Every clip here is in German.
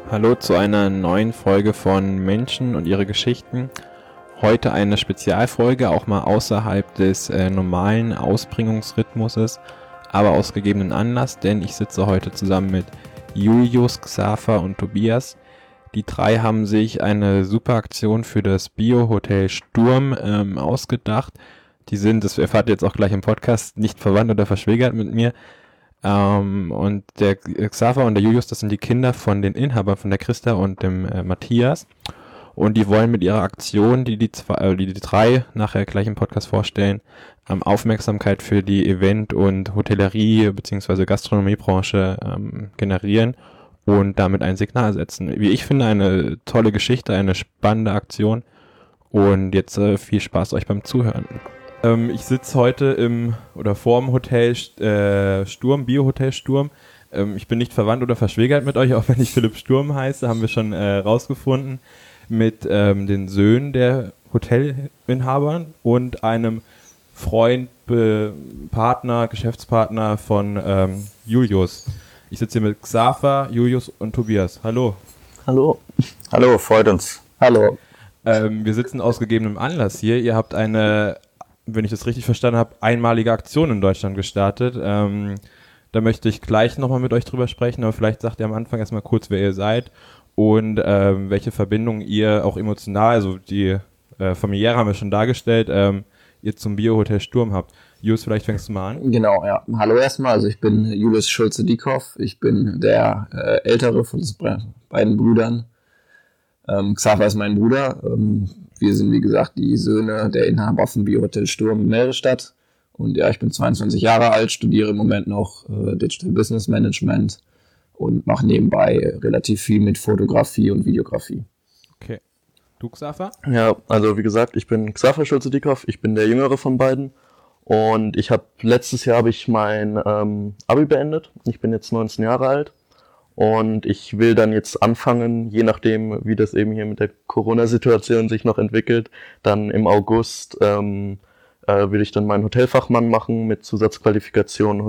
Hallo zu einer neuen Folge von Menschen und ihre Geschichten. Heute eine Spezialfolge, auch mal außerhalb des normalen Ausbringungsrhythmuses, aber aus gegebenen Anlass, denn ich sitze heute zusammen mit Julius, Xaver und Tobias. Die drei haben sich eine super Aktion für das Bio-Hotel Sturm ausgedacht. Die sind, das erfahrt ihr jetzt auch gleich im Podcast, nicht verwandt oder verschwägert mit mir. Und der Xaver und der Julius, das sind die Kinder von den Inhabern, von der Christa und dem Matthias. Und die wollen mit ihrer Aktion, die drei nachher gleich im Podcast vorstellen, Aufmerksamkeit für die Event- und Hotellerie- bzw. Gastronomiebranche generieren und damit ein Signal setzen. Wie ich finde, eine tolle Geschichte, eine spannende Aktion. Und jetzt viel Spaß euch beim Zuhören. Ich sitze heute vorm Hotel Sturm, Bio-Hotel Sturm. Ich bin nicht verwandt oder verschwägert mit euch, auch wenn ich Philipp Sturm heiße, haben wir schon rausgefunden, mit den Söhnen der Hotelinhabern und einem Freund, Partner, Geschäftspartner von Julius. Ich sitze hier mit Xaver, Julius und Tobias. Hallo. Hallo. Hallo, freut uns. Hallo. Wir sitzen aus gegebenem Anlass hier. Ihr habt eine, wenn ich das richtig verstanden habe, einmalige Aktion in Deutschland gestartet. Da möchte ich gleich nochmal mit euch drüber sprechen, aber vielleicht sagt ihr am Anfang erstmal kurz, wer ihr seid und welche Verbindung ihr auch emotional, also die familiäre haben wir schon dargestellt, ihr zum Bio-Hotel Sturm habt. Julius, vielleicht fängst du mal an. Genau, ja. Hallo erstmal, also ich bin Julius Schulze-Dieckhoff, ich bin der ältere von den beiden Brüdern. Xaver ist mein Bruder. Wir sind, wie gesagt, die Söhne der Inhaber von Bio-Hotel Sturm in Mehrestadt. Und ja, ich bin 22 Jahre alt, studiere im Moment noch Digital Business Management und mache nebenbei relativ viel mit Fotografie und Videografie. Okay. Du, Xaver? Ja, also wie gesagt, ich bin Xaver Schulze-Dieckhoff, ich bin der jüngere von beiden. Und letztes Jahr habe ich mein Abi beendet. Ich bin jetzt 19 Jahre alt. Und ich will dann jetzt anfangen, je nachdem, wie das eben hier mit der Corona-Situation sich noch entwickelt, dann im August will ich dann meinen Hotelfachmann machen mit Zusatzqualifikation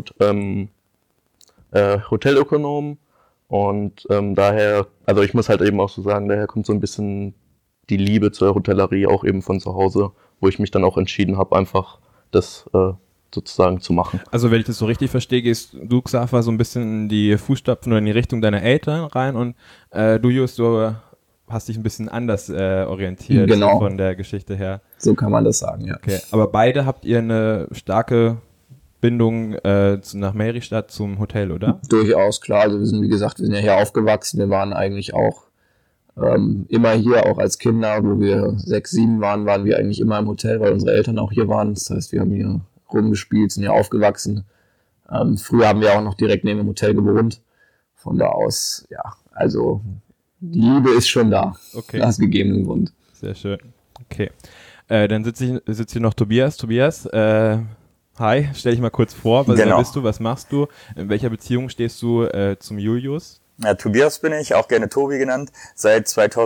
Hotelökonom. Und daher, also ich muss halt eben auch so sagen, daher kommt so ein bisschen die Liebe zur Hotellerie auch eben von zu Hause, wo ich mich dann auch entschieden habe, einfach das sozusagen zu machen. Also wenn ich das so richtig verstehe, gehst du, Xaver, so ein bisschen in die Fußstapfen oder in die Richtung deiner Eltern rein und du, Just, du hast dich ein bisschen anders orientiert, genau, von der Geschichte her. So kann man das sagen, ja. Okay, aber beide habt ihr eine starke Bindung nach Mehrestadt zum Hotel, oder? Durchaus, klar. Also wir sind ja hier aufgewachsen. Wir waren eigentlich auch immer hier, auch als Kinder, wo wir 6, 7 waren wir eigentlich immer im Hotel, weil unsere Eltern auch hier waren. Das heißt, wir haben hier rumgespielt, sind hier aufgewachsen. Früher haben wir auch noch direkt neben dem Hotel gewohnt. Von da aus, ja, also die Liebe ist schon da. Okay. Aus gegebenem Grund. Sehr schön. Okay. Dann sitzt hier noch Tobias. Tobias, hi, stell dich mal kurz vor. Wer bist du? Was machst du? In welcher Beziehung stehst du zum Julius? Ja, Tobias bin ich, auch gerne Tobi genannt. Seit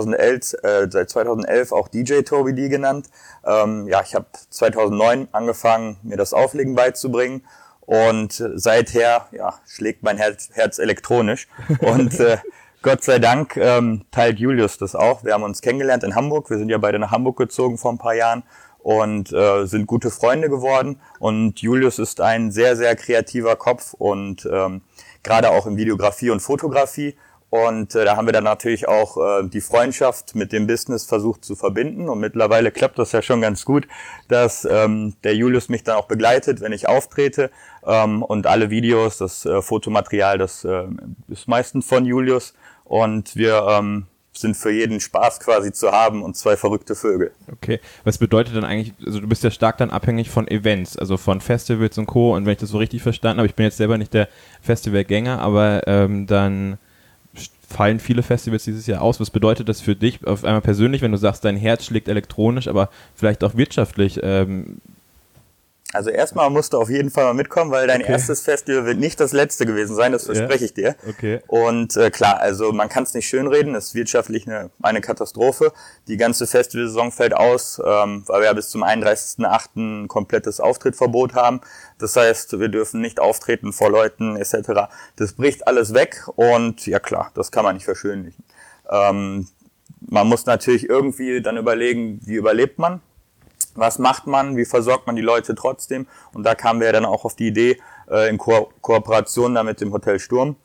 2011 auch DJ Tobi D genannt. Ich habe 2009 angefangen, mir das Auflegen beizubringen. Und seither schlägt mein Herz elektronisch. Und Gott sei Dank teilt Julius das auch. Wir haben uns kennengelernt in Hamburg. Wir sind ja beide nach Hamburg gezogen vor ein paar Jahren und sind gute Freunde geworden. Und Julius ist ein sehr, sehr kreativer Kopf und gerade auch in Videografie und Fotografie. Und da haben wir dann natürlich auch die Freundschaft mit dem Business versucht zu verbinden. Und mittlerweile klappt das ja schon ganz gut, dass der Julius mich dann auch begleitet, wenn ich auftrete. Und alle Videos, das Fotomaterial, das ist meistens von Julius. Und wir sind für jeden Spaß quasi zu haben und 2 verrückte Vögel. Okay, was bedeutet dann eigentlich, also du bist ja stark dann abhängig von Events, also von Festivals und Co. Und wenn ich das so richtig verstanden habe, ich bin jetzt selber nicht der Festivalgänger, aber dann fallen viele Festivals dieses Jahr aus. Was bedeutet das für dich auf einmal persönlich, wenn du sagst, dein Herz schlägt elektronisch, aber vielleicht auch wirtschaftlich? Also erstmal musst du auf jeden Fall mal mitkommen, weil dein erstes Festival wird nicht das letzte gewesen sein, das verspreche ich dir. Okay. Und klar, also man kann es nicht schönreden, es ist wirtschaftlich eine Katastrophe. Die ganze Festivalsaison fällt aus, weil wir ja bis zum 31.08. ein komplettes Auftrittverbot haben. Das heißt, wir dürfen nicht auftreten vor Leuten etc. Das bricht alles weg und ja klar, das kann man nicht verschönlichen. Man muss natürlich irgendwie dann überlegen, wie überlebt man, was macht man, wie versorgt man die Leute trotzdem. Und da kamen wir dann auch auf die Idee, in Kooperation da mit dem Hotel Sturm,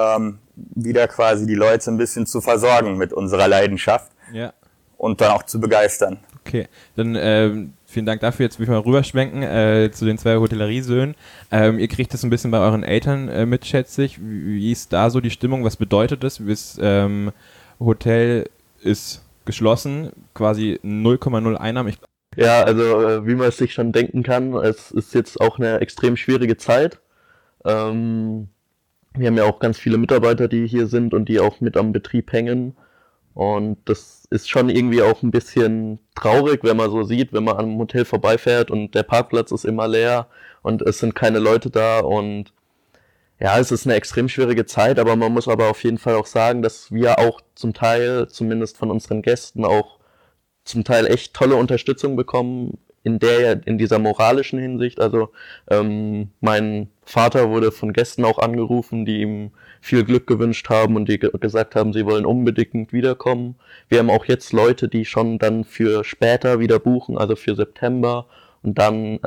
wieder quasi die Leute ein bisschen zu versorgen mit unserer Leidenschaft. Ja. Und dann auch zu begeistern. Okay, dann vielen Dank dafür. Jetzt will ich mal rüberschwenken zu den 2 Hotelleriesöhnen. Ihr kriegt das ein bisschen bei euren Eltern mit, schätze ich. Wie ist da so die Stimmung? Was bedeutet das? Das Hotel ist geschlossen, quasi 0,0 Einnahmen. Ja, also wie man es sich schon denken kann, es ist jetzt auch eine extrem schwierige Zeit. Wir haben ja auch ganz viele Mitarbeiter, die hier sind und die auch mit am Betrieb hängen. Und das ist schon irgendwie auch ein bisschen traurig, wenn man so sieht, wenn man am Hotel vorbeifährt und der Parkplatz ist immer leer und es sind keine Leute da. Und ja, es ist eine extrem schwierige Zeit, aber man muss aber auf jeden Fall auch sagen, dass wir auch zum Teil, zumindest von unseren Gästen, auch zum Teil echt tolle Unterstützung bekommen in dieser moralischen Hinsicht. Also mein Vater wurde von Gästen auch angerufen, die ihm viel Glück gewünscht haben und die gesagt haben, sie wollen unbedingt wiederkommen. Wir haben auch jetzt Leute, die schon dann für später wieder buchen, also für September und dann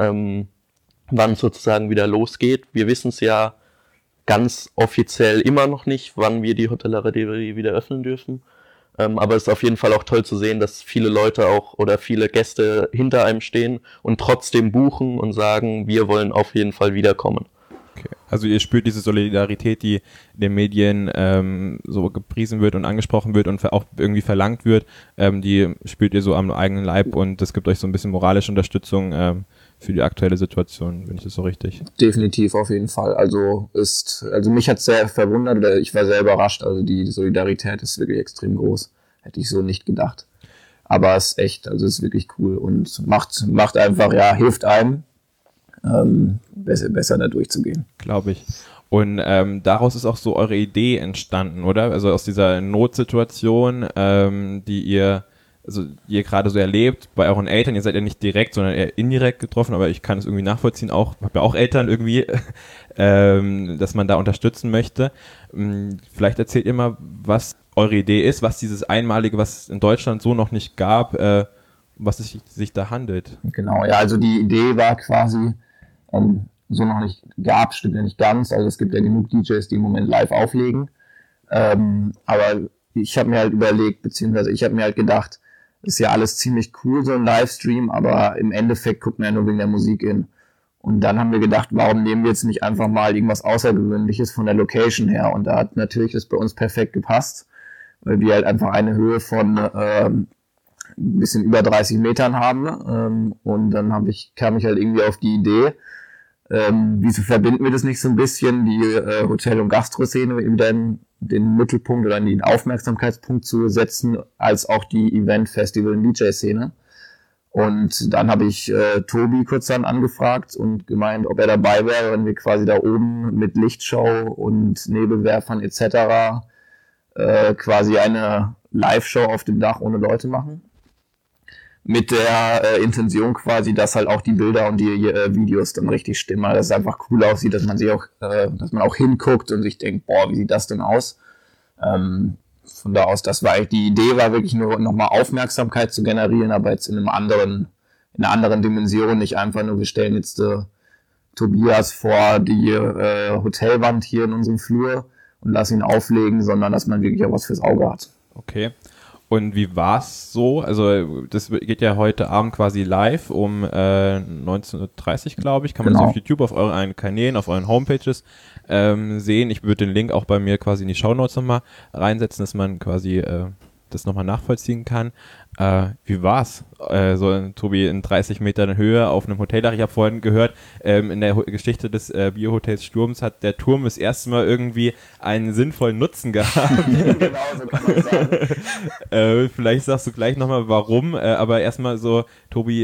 wann sozusagen wieder losgeht. Wir wissen es ja ganz offiziell immer noch nicht, wann wir die Hotellerie wieder öffnen dürfen. Aber es ist auf jeden Fall auch toll zu sehen, dass viele Leute auch oder viele Gäste hinter einem stehen und trotzdem buchen und sagen, wir wollen auf jeden Fall wiederkommen. Okay. Also ihr spürt diese Solidarität, die in den Medien so gepriesen wird und angesprochen wird und auch irgendwie verlangt wird, die spürt ihr so am eigenen Leib und das gibt euch so ein bisschen moralische Unterstützung für die aktuelle Situation, wenn ich das so richtig? Definitiv, auf jeden Fall. Also mich hat's sehr verwundert, oder ich war sehr überrascht. Also die Solidarität ist wirklich extrem groß. Hätte ich so nicht gedacht. Aber es ist echt, also es ist wirklich cool und macht einfach, ja, hilft einem, besser da durchzugehen. Glaube ich. Und daraus ist auch so eure Idee entstanden, oder? Also aus dieser Notsituation, die ihr gerade so erlebt bei euren Eltern. Ihr seid ja nicht direkt, sondern eher indirekt getroffen, aber ich kann es irgendwie nachvollziehen, auch, habe ja auch Eltern irgendwie, dass man da unterstützen möchte. Vielleicht erzählt ihr mal, was eure Idee ist, was dieses Einmalige, was es in Deutschland so noch nicht gab, was es sich da handelt. Genau, ja, also die Idee war quasi, so noch nicht gab, stimmt ja nicht ganz, also es gibt ja genug DJs, die im Moment live auflegen, aber ich habe mir halt überlegt, beziehungsweise ich habe mir halt gedacht, ist ja alles ziemlich cool, so ein Livestream, aber im Endeffekt guckt man ja nur wegen der Musik in. Und dann haben wir gedacht, warum nehmen wir jetzt nicht einfach mal irgendwas Außergewöhnliches von der Location her? Und da hat natürlich das bei uns perfekt gepasst, weil wir halt einfach eine Höhe von ein bisschen über 30 Metern haben. Und dann kam ich halt irgendwie auf die Idee, wieso verbinden wir das nicht so ein bisschen, die Hotel- und Gastro-Szene wieder in den Mittelpunkt oder in den Aufmerksamkeitspunkt zu setzen, als auch die Event-, Festival- und DJ-Szene. Und dann habe ich Tobi kurz dann angefragt und gemeint, ob er dabei wäre, wenn wir quasi da oben mit Lichtshow und Nebelwerfern etc. Quasi eine Live-Show auf dem Dach ohne Leute machen. Mit der Intention quasi, dass halt auch die Bilder und die Videos dann richtig stimmen, weil das einfach cool aussieht, dass man auch hinguckt und sich denkt, boah, wie sieht das denn aus? Von da aus, die Idee war wirklich nur nochmal Aufmerksamkeit zu generieren, aber jetzt in einer anderen Dimension, nicht einfach nur, wir stellen jetzt Tobias vor die Hotelwand hier in unserem Flur und lassen ihn auflegen, sondern dass man wirklich auch was fürs Auge hat. Okay. Und wie war's so? Also das geht ja heute Abend quasi live um 19:30 Uhr, glaube ich. Kann man das auf YouTube, auf euren Kanälen, auf euren Homepages sehen. Ich würde den Link auch bei mir quasi in die Shownotes nochmal reinsetzen, dass man quasi das nochmal nachvollziehen kann. Wie war's? Tobi, in 30 Metern Höhe auf einem Hoteldach. Ich habe vorhin gehört, in der Geschichte des Biohotels Sturms hat der Turm das erste Mal irgendwie einen sinnvollen Nutzen gehabt. Genau, so kann man sagen. Vielleicht sagst du gleich nochmal warum, aber erstmal so, Tobi,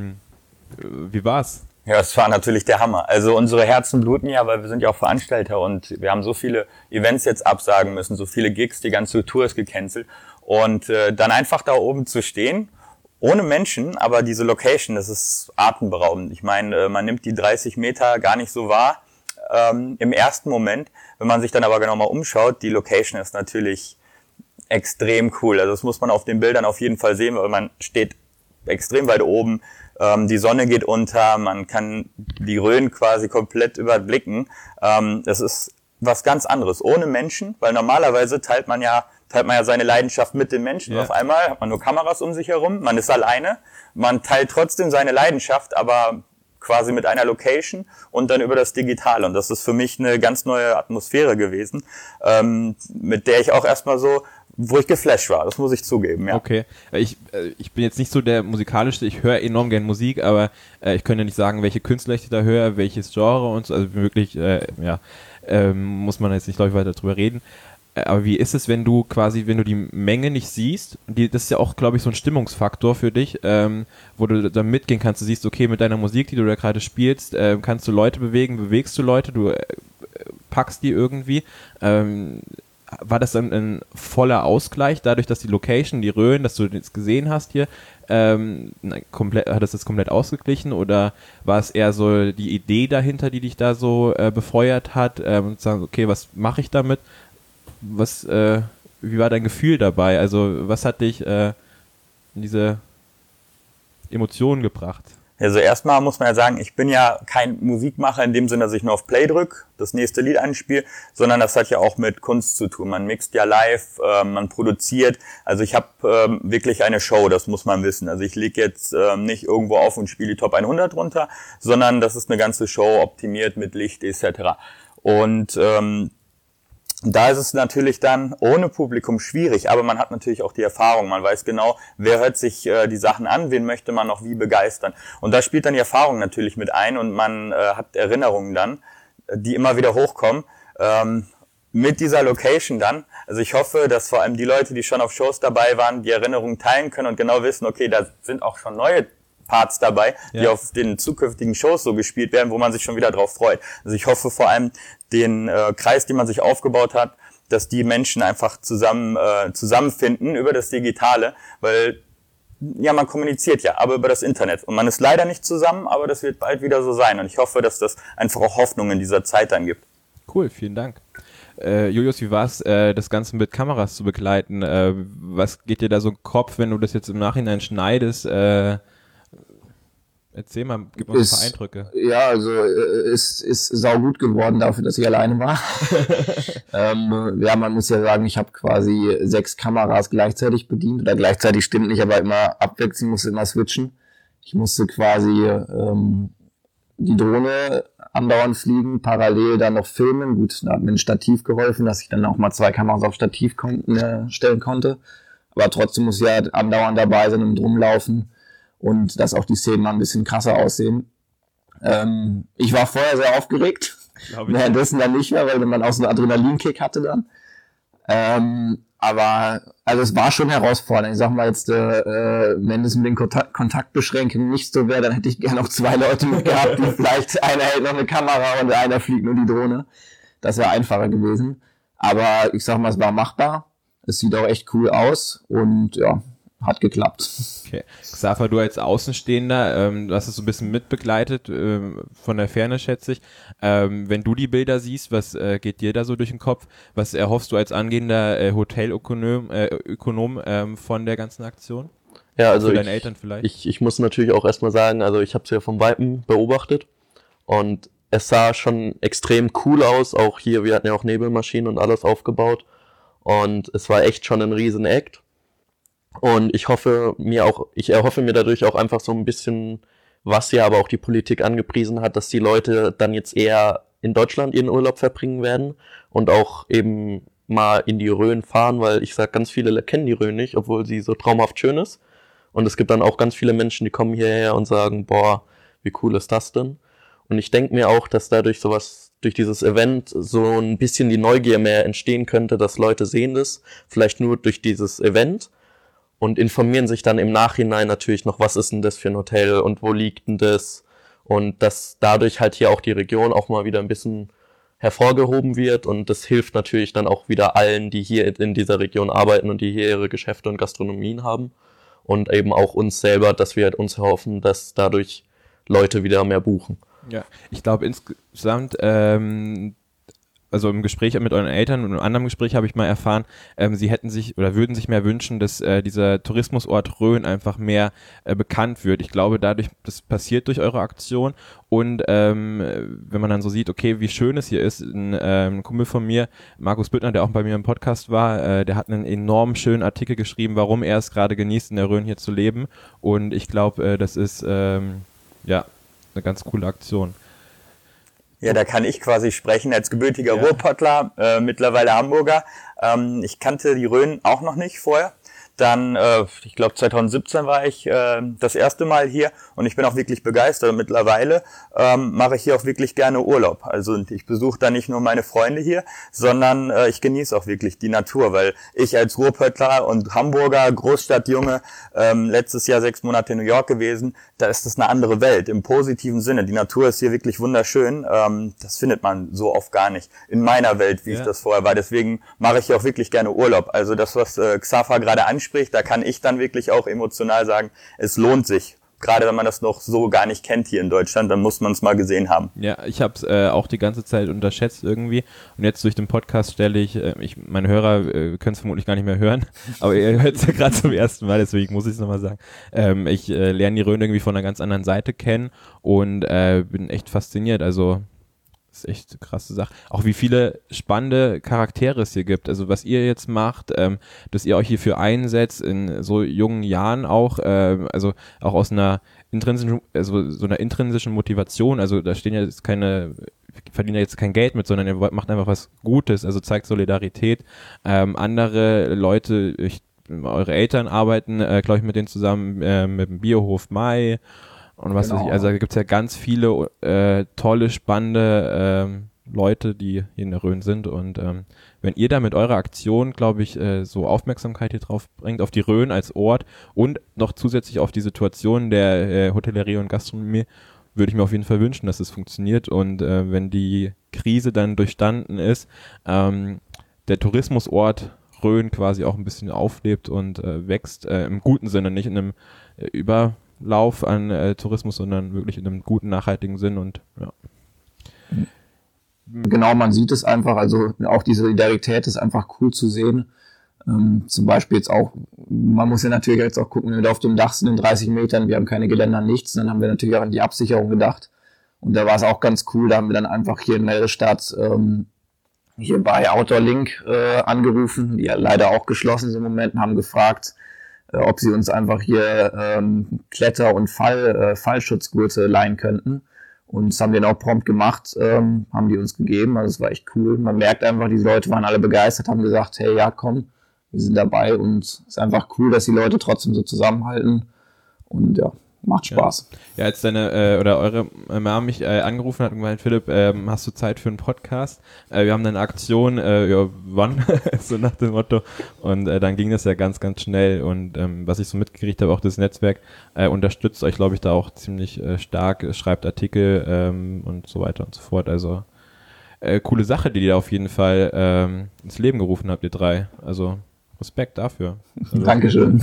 wie war's? Ja, es war natürlich der Hammer. Also unsere Herzen bluten ja, weil wir sind ja auch Veranstalter und wir haben so viele Events jetzt absagen müssen, so viele Gigs, die ganze Tour ist gecancelt. Und dann einfach da oben zu stehen, ohne Menschen, aber diese Location, das ist atemberaubend. Ich meine, man nimmt die 30 Meter gar nicht so wahr im ersten Moment. Wenn man sich dann aber genau mal umschaut, die Location ist natürlich extrem cool. Also das muss man auf den Bildern auf jeden Fall sehen, weil man steht extrem weit oben. Die Sonne geht unter, man kann die Rhön quasi komplett überblicken. Das ist was ganz anderes, ohne Menschen, weil normalerweise teilt man ja seine Leidenschaft mit den Menschen. Ja. Auf einmal hat man nur Kameras um sich herum, man ist alleine, man teilt trotzdem seine Leidenschaft, aber quasi mit einer Location und dann über das Digitale. Und das ist für mich eine ganz neue Atmosphäre gewesen, mit der ich auch erstmal so, wo ich geflasht war, das muss ich zugeben, ja. Okay, ich bin jetzt nicht so der musikalische, ich höre enorm gern Musik, aber ich könnte nicht sagen, welche Künstler ich da höre, welches Genre und so, also wirklich, muss man jetzt nicht, glaube ich, weiter drüber reden. Aber wie ist es, wenn du die Menge nicht siehst? Das ist ja auch, glaube ich, so ein Stimmungsfaktor für dich, wo du da mitgehen kannst. Du siehst, okay, mit deiner Musik, die du da gerade spielst, kannst du Leute bewegst du Leute, du packst die irgendwie. War das dann ein voller Ausgleich, dadurch, dass die Location, die Rhön, dass du das gesehen hast hier, hat es das komplett ausgeglichen oder war es eher so die Idee dahinter, die dich da so befeuert hat, und sagen, okay, was mache ich damit? Wie war dein Gefühl dabei? Also was hat dich in diese Emotionen gebracht? Also erstmal muss man ja sagen, ich bin ja kein Musikmacher in dem Sinne, dass ich nur auf Play drücke, das nächste Lied einspiele, sondern das hat ja auch mit Kunst zu tun. Man mixt ja live, man produziert. Also ich habe wirklich eine Show, das muss man wissen. Also ich lege jetzt nicht irgendwo auf und spiele die Top 100 runter, sondern das ist eine ganze Show, optimiert mit Licht etc. Und da ist es natürlich dann ohne Publikum schwierig, aber man hat natürlich auch die Erfahrung. Man weiß genau, wer hört sich die Sachen an, wen möchte man noch wie begeistern. Und da spielt dann die Erfahrung natürlich mit ein und man hat Erinnerungen dann, die immer wieder hochkommen. Mit dieser Location dann, also ich hoffe, dass vor allem die Leute, die schon auf Shows dabei waren, die Erinnerungen teilen können und genau wissen, okay, da sind auch schon neue Parts dabei, die auf den zukünftigen Shows so gespielt werden, wo man sich schon wieder drauf freut. Also ich hoffe vor allem den Kreis, den man sich aufgebaut hat, dass die Menschen einfach zusammenfinden über das Digitale, weil ja, man kommuniziert ja, aber über das Internet. Und man ist leider nicht zusammen, aber das wird bald wieder so sein. Und ich hoffe, dass das einfach auch Hoffnung in dieser Zeit dann gibt. Cool, vielen Dank. Julius, wie war es, das Ganze mit Kameras zu begleiten? Was geht dir da so im Kopf, wenn du das jetzt im Nachhinein schneidest? Erzähl mal, gib uns ein paar Eindrücke. Ja, also ist saugut geworden dafür, dass ich alleine war. Man muss ja sagen, ich habe quasi 6 Kameras gleichzeitig bedient. Oder gleichzeitig stimmt nicht, aber immer abwechselnd, musste immer switchen. Ich musste quasi die Drohne andauernd fliegen, parallel dann noch filmen. Gut, da hat mir ein Stativ geholfen, dass ich dann auch mal 2 Kameras auf Stativ stellen konnte. Aber trotzdem muss ich ja andauernd dabei sein und rumlaufen. Und dass auch die Szenen mal ein bisschen krasser aussehen. Ich war vorher sehr aufgeregt, währenddessen dann nicht mehr, weil man auch so einen Adrenalinkick hatte dann. Aber also es war schon herausfordernd. Ich sag mal jetzt, wenn es mit den Kontaktbeschränkungen nicht so wäre, dann hätte ich gerne noch 2 Leute mit gehabt, die vielleicht einer hält noch eine Kamera und einer fliegt nur die Drohne. Das wäre einfacher gewesen. Aber ich sag mal, es war machbar. Es sieht auch echt cool aus und ja, hat geklappt. Okay. Xaver, du als Außenstehender, du hast es so ein bisschen mitbegleitet, von der Ferne schätze ich. Wenn du die Bilder siehst, was geht dir da so durch den Kopf? Was erhoffst du als angehender Hotelökonom von der ganzen Aktion? Ja, also für deine Eltern vielleicht? Ich muss natürlich auch erstmal sagen, also ich habe es ja vom Weitem beobachtet und es sah schon extrem cool aus, auch hier, wir hatten ja auch Nebelmaschinen und alles aufgebaut und es war echt schon ein riesen Act. Und ich erhoffe mir dadurch auch einfach so ein bisschen, was ja aber auch die Politik angepriesen hat, dass die Leute dann jetzt eher in Deutschland ihren Urlaub verbringen werden und auch eben mal in die Rhön fahren, weil ich sag, ganz viele kennen die Rhön nicht, obwohl sie so traumhaft schön ist. Und es gibt dann auch ganz viele Menschen, die kommen hierher und sagen, boah, wie cool ist das denn? Und ich denke mir auch, dass dadurch durch dieses Event so ein bisschen die Neugier mehr entstehen könnte, dass Leute sehen das, vielleicht nur durch dieses Event, und informieren sich dann im Nachhinein natürlich noch, was ist denn das für ein Hotel und wo liegt denn das? Und dass dadurch halt hier auch die Region auch mal wieder ein bisschen hervorgehoben wird und das hilft natürlich dann auch wieder allen, die hier in dieser Region arbeiten und die hier ihre Geschäfte und Gastronomien haben und eben auch uns selber, dass wir halt uns erhoffen, dass dadurch Leute wieder mehr buchen. Ja, ich glaube insgesamt, also im Gespräch mit euren Eltern und in einem anderen Gespräch habe ich mal erfahren, sie hätten sich oder würden sich mehr wünschen, dass dieser Tourismusort Rhön einfach mehr bekannt wird. Ich glaube, das passiert durch eure Aktion. Und wenn man dann so sieht, okay, wie schön es hier ist, ein Kumpel von mir, Markus Büttner, der auch bei mir im Podcast war, der hat einen enorm schönen Artikel geschrieben, warum er es gerade genießt, in der Rhön hier zu leben. Und ich glaube, das ist eine ganz coole Aktion. Ja, da kann ich quasi sprechen als gebürtiger Ruhrpottler, mittlerweile Hamburger. Ich kannte die Rhön auch noch nicht vorher. Dann, ich glaube 2017 war ich das erste Mal hier und ich bin auch wirklich begeistert. Und mittlerweile mache ich hier auch wirklich gerne Urlaub. Also ich besuche da nicht nur meine Freunde hier, sondern ich genieße auch wirklich die Natur, weil ich als Ruhrpöttler und Hamburger, Großstadtjunge, letztes Jahr 6 Monate in New York gewesen, da ist das eine andere Welt, im positiven Sinne. Die Natur ist hier wirklich wunderschön. Das findet man so oft gar nicht in meiner Welt, wie ich das vorher war. Deswegen mache ich hier auch wirklich gerne Urlaub. Also das, was Xaver gerade anspricht, da kann ich dann wirklich auch emotional sagen, es lohnt sich. Gerade wenn man das noch so gar nicht kennt hier in Deutschland, dann muss man es mal gesehen haben. Ja, ich habe es auch die ganze Zeit unterschätzt irgendwie. Und jetzt durch den Podcast stelle meine Hörer können es vermutlich gar nicht mehr hören, aber ihr hört es ja gerade zum ersten Mal, deswegen muss ich es nochmal sagen. Ich lerne die Rhön irgendwie von einer ganz anderen Seite kennen und bin echt fasziniert. Also das ist echt eine krasse Sache. Auch wie viele spannende Charaktere es hier gibt. Also was ihr jetzt macht, dass ihr euch hierfür einsetzt in so jungen Jahren auch, also auch aus einer intrinsischen Motivation. Also da stehen ja jetzt verdienen ja jetzt kein Geld mit, sondern ihr macht einfach was Gutes, also zeigt Solidarität. Andere Leute, eure Eltern arbeiten, glaube ich, mit denen zusammen mit dem Biohof Mai. Und was weiß ich, also da gibt es ja ganz viele tolle, spannende Leute, die hier in der Rhön sind. Und wenn ihr da mit eurer Aktion, glaube ich, so Aufmerksamkeit hier drauf bringt, auf die Rhön als Ort und noch zusätzlich auf die Situation der Hotellerie und Gastronomie, würde ich mir auf jeden Fall wünschen, dass es funktioniert. Und wenn die Krise dann durchstanden ist, der Tourismusort Rhön quasi auch ein bisschen auflebt und wächst, im guten Sinne, nicht in einem Überlauf an Tourismus, sondern wirklich in einem guten, nachhaltigen Sinn und ja. Genau, man sieht es einfach, also auch die Solidarität ist einfach cool zu sehen. Zum Beispiel jetzt auch, man muss ja natürlich jetzt auch gucken, wenn wir auf dem Dach sind in 30 Metern, wir haben keine Geländer, nichts, dann haben wir natürlich auch an die Absicherung gedacht. Und da war es auch ganz cool, da haben wir dann einfach hier in Merestadt hier bei Outdoor Link angerufen, die ja leider auch geschlossen sind im Moment, und haben gefragt, ob sie uns einfach hier Kletter- und Fallschutzgurte leihen könnten. Und das haben wir dann auch prompt gemacht, haben die uns gegeben, also es war echt cool. Man merkt einfach, die Leute waren alle begeistert, haben gesagt, hey, ja, komm, wir sind dabei und es ist einfach cool, dass die Leute trotzdem so zusammenhalten und ja, macht Spaß. Ja, als deine oder eure Mama mich angerufen hat und gemeint, Philipp, hast du Zeit für einen Podcast? Wir haben eine Aktion, ja, wann? So nach dem Motto. Und dann ging das ja ganz, ganz schnell. Und was ich so mitgekriegt habe, auch das Netzwerk unterstützt euch, glaube ich, da auch ziemlich stark, schreibt Artikel und so weiter und so fort. Also coole Sache, die ihr auf jeden Fall ins Leben gerufen habt, ihr drei. Also Respekt dafür. Also, Dankeschön.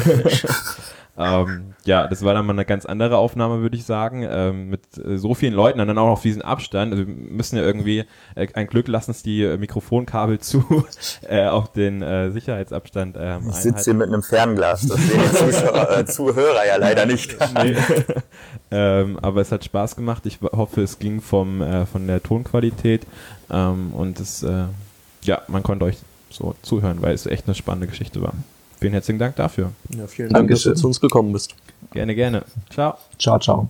Ja, das war dann mal eine ganz andere Aufnahme, würde ich sagen, mit so vielen Leuten und dann auch noch auf diesen Abstand. Also wir müssen ja irgendwie, ein Glück lassen es die Mikrofonkabel zu, auch den Sicherheitsabstand Ich sitze hier mit einem Fernglas, das sehen die Zuhörer ja leider nicht. Nee. Aber es hat Spaß gemacht. Ich hoffe, es ging von der Tonqualität und es, ja, man konnte euch so zuhören, weil es echt eine spannende Geschichte war. Vielen herzlichen Dank dafür. Ja, vielen Dank, dass du zu uns gekommen bist. Gerne, gerne. Ciao. Ciao, ciao.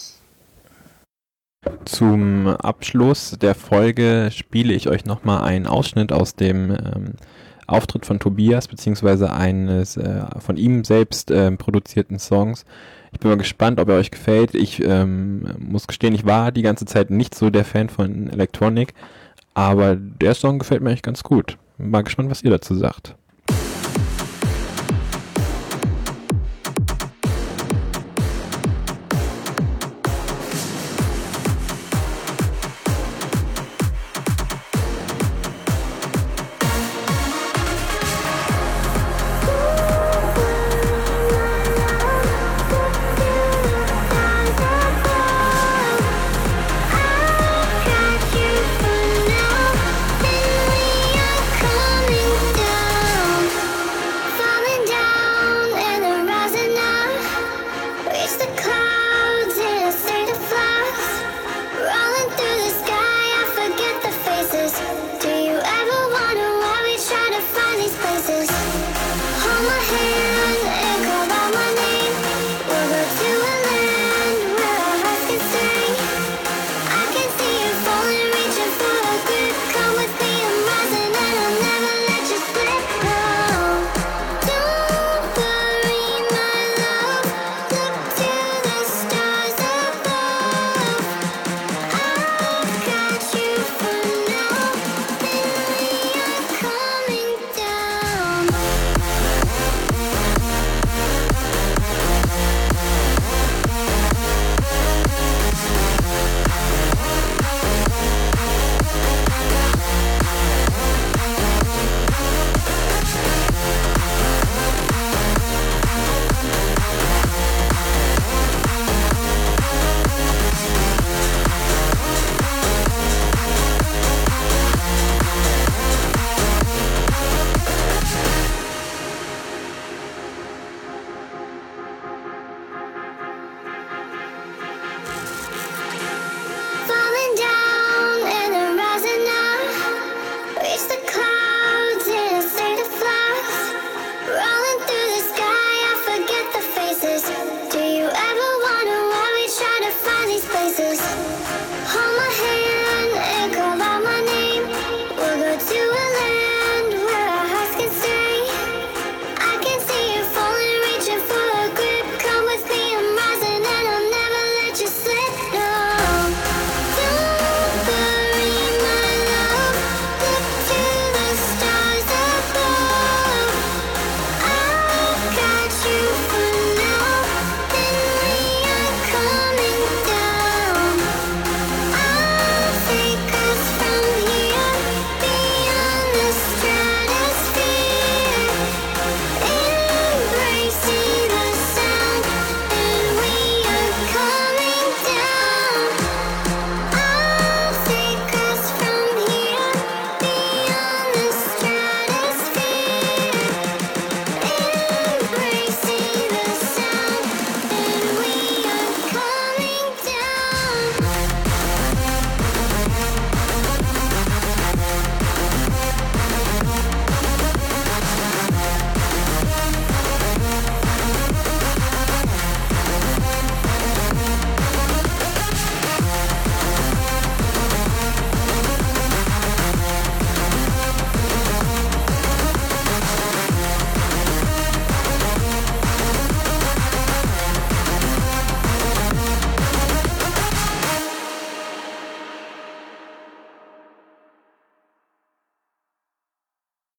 Zum Abschluss der Folge spiele ich euch nochmal einen Ausschnitt aus dem Auftritt von Tobias, beziehungsweise eines von ihm selbst produzierten Songs. Ich bin mal gespannt, ob er euch gefällt. Ich muss gestehen, ich war die ganze Zeit nicht so der Fan von Electronic, aber der Song gefällt mir eigentlich ganz gut. Bin mal gespannt, was ihr dazu sagt.